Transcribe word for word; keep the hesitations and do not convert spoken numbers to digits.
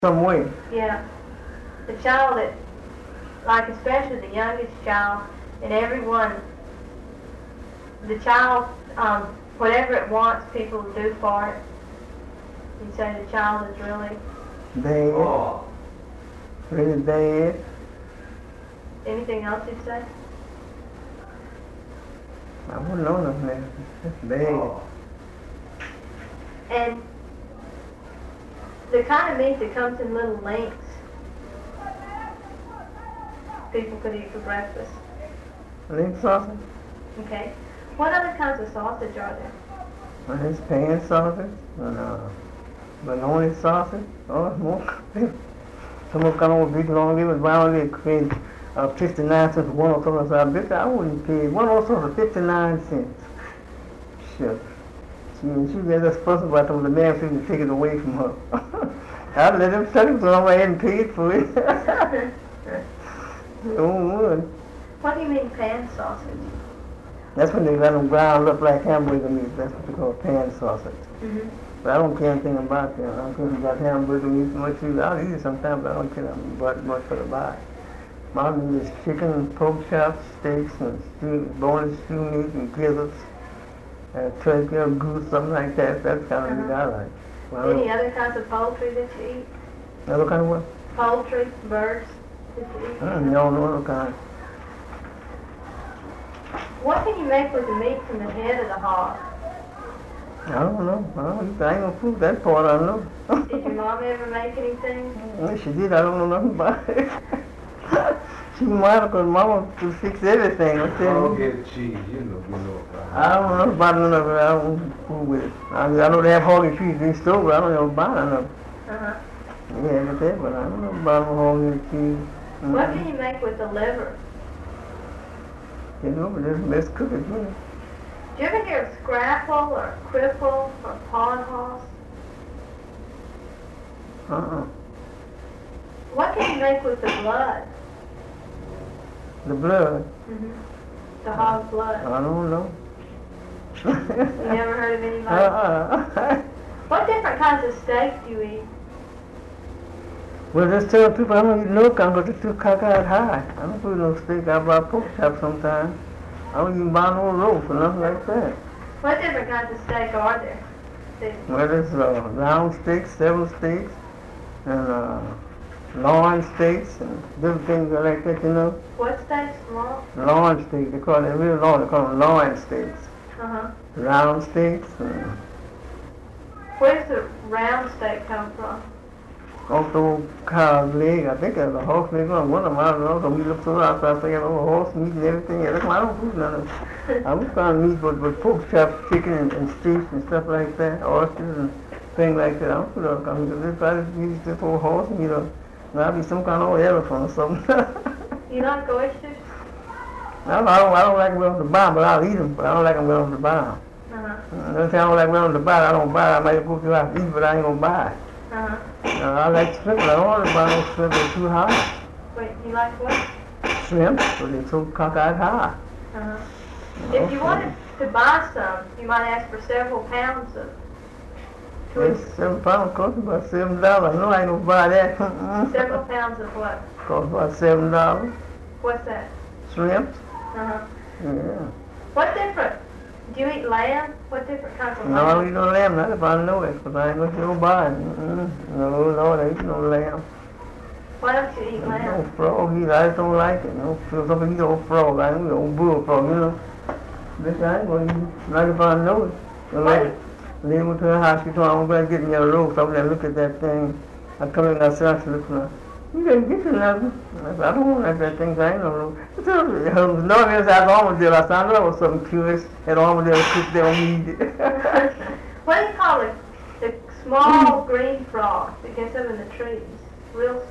some way. Yeah. The child that, like especially the youngest child, and everyone, the child, um, whatever it wants, people will do for it. You say the child is really Bad. Oh. Really bad. anything else you'd say? I wouldn't know nothing else. That's bad. Oh. And the kind of meat that comes in little links, people could eat for breakfast. Link sausage? Okay. What other kinds of sausage are there? Well, there's pan sausage and uh, bologna sausage. Oh, it's more. Some of kind of big long liver brown liver cream. Uh, fifty-nine cents for one or something. So I bet I wouldn't pay one or something for fifty-nine cents. Shit. She, she got this fuss about them, the man seemed to take it away from her. I'd let him take it, so I went ahead and paid for it. Oh, would. What do you mean pan sausage? That's when they let them ground up like hamburger meat. That's what they call pan sausage. Mm-hmm. But I don't care anything about that. I don't care about hamburger meat much either. I'll eat it sometimes, but I don't care about much for the buy. My meat is chicken, pork chops, steaks, and stew, boneless stew meat, and gizzards, and turkey or goose, something like that. That's the kind of meat I like. Well, Any other kinds of poultry that you eat? other kind of what? Poultry, birds that you eat? I don't know no other kind. What can you make with the meat from the head of the hog? I don't know. I, don't, I ain't gonna prove that part. I know. Did your mom ever make anything? Well, she did. I don't know nothing about it. She might because Mama could fix everything. I I tell don't you. get cheese, you know, you know about I don't know about none of it. I don't fool with it. I, I know they have hoggy cheese in the store, but I don't know about none of it. Uh-huh. Yeah, but that, but I don't know about no hoggy cheese. Mm-hmm. What can you make with the liver? You know, but just let's cook it, yeah. Do you ever hear of scrapple or cripple or pawn horse? Uh-uh. What can you make with the blood? The blood, Mm-hmm. The hog blood. I don't know. You never heard of anybody? Uh-uh. What different kinds of steak do you eat? Well, just tell people I don't eat no kind because it's too cockeyed high. I don't put no steak. I buy pork chops sometimes. I don't even buy no roast or nothing like that. What different kinds of steak are there? That- Well, there's uh, round steaks, several steaks, and uh, loin steaks, and different things like that, you know. What steaks? Long? Loin steaks, they call it real loin, they call them loin steaks. Uh-huh. Round steaks, and Where does the round steak come from? off the old cow's leg. I think there's a horse leg on one of them. I don't know. So we looked through outside, I think oh, horse meat and everything. Yeah, I don't food none of it. I was trying to meat, but, but pork chops, chicken, and, and steaks and stuff like that, oysters and things like that. I don't put all kinds of this. I just use this old horse meat or might be some kind of old elephant or something. You like oysters? I don't, I don't, I don't like them well on the bottom, but I'll eat them. But I don't like them well on the bottom. Uh-huh. Another time I don't like well on the bottom, I don't buy it. I might go to the house and eat, but I ain't gonna buy it. Uh-huh. Uh, I like shrimp, but I don't want to buy no shrimp. They're too high. Wait, you like what? Shrimp, but they're so cockeyed high. Uh-huh. If you wanted to buy some, you might ask for several pounds of It's seven pounds cost about seven dollars. No, I ain't gonna buy that. several pounds of what? Cost about seven dollars. What's that? Shrimp. Uh-huh. Yeah. What different? Do you eat lamb? What different kinds of No, I don't lamb? eat no lamb. Not if I know it, because I ain't gonna go buy it. Mm-mm. No, Lord, I eat no lamb. Why don't you eat No lamb? frog either. I just don't like it. No, some people eat old frog. I don't eat old bullfrog, you know. This I ain't gonna eat. Not if I know it. So What? like, Lady went to her house. She told me I'm gonna get me a roast. I went there and look at that thing. I come in and I said, I said, look at her. You didn't get you nothing. I said, I don't want that thing. I ain't no roast. She said, no, it's at Armadale. I said, I know that was something curious. At Armadale, cooked there on meat. What do you call it? The small green frog that gets up in the trees. Real